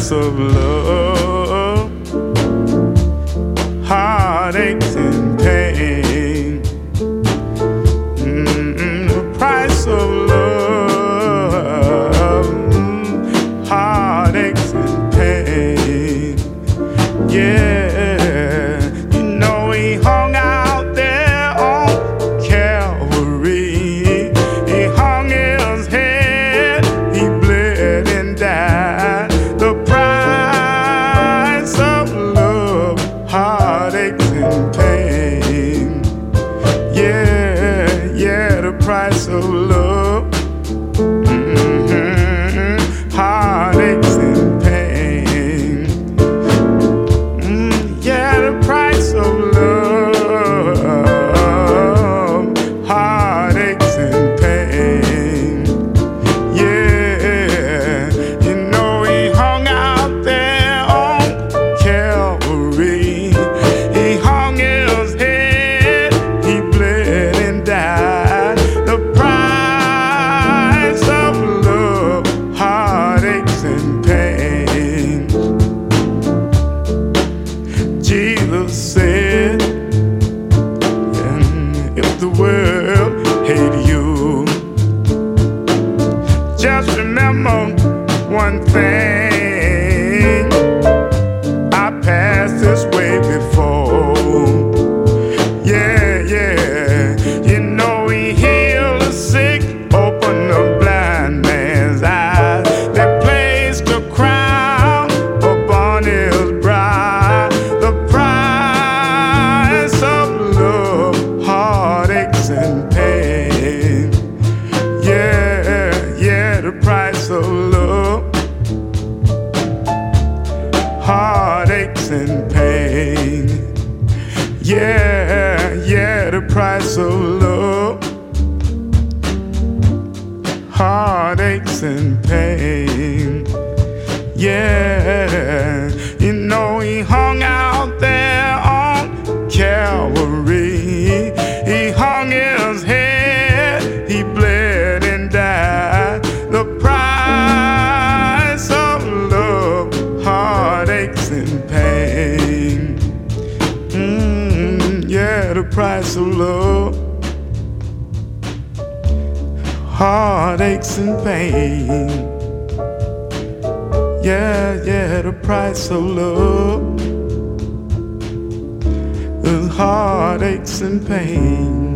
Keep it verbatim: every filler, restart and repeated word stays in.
price of love, heartaches and pain. Mm, the price of love, heartaches and pain. Yeah, you know he hung out there on Calvary. He hung his head, he bled and died. The price of love, heartaches and pain. Yeah, yeah, the price of love, mm-hmm. Heartaches and pain. Mm, yeah, the price of love, heartaches and pain. Yeah, you know he hung out there on Calvary. He hung his head, he bled and died. The price of love, heartaches and pain. Jesus said, and if the world hate you, just remember one thing: I passed this way before. Yeah, yeah, you know he healed the sick, opened the blind man's eyes. They placed a crown upon his brow. The price of love, heartaches and pain. Yeah, yeah, the price of love, heartaches and pain. Yeah, yeah, the price of love, heartaches and pain. Yeah, you know he hung out there on Calvary. He hung his head, he bled and died. The price of love, heartaches and pain. Mm, yeah, the price of love, heartaches and pain. Yeah, yeah, the price of love is heartaches and pain.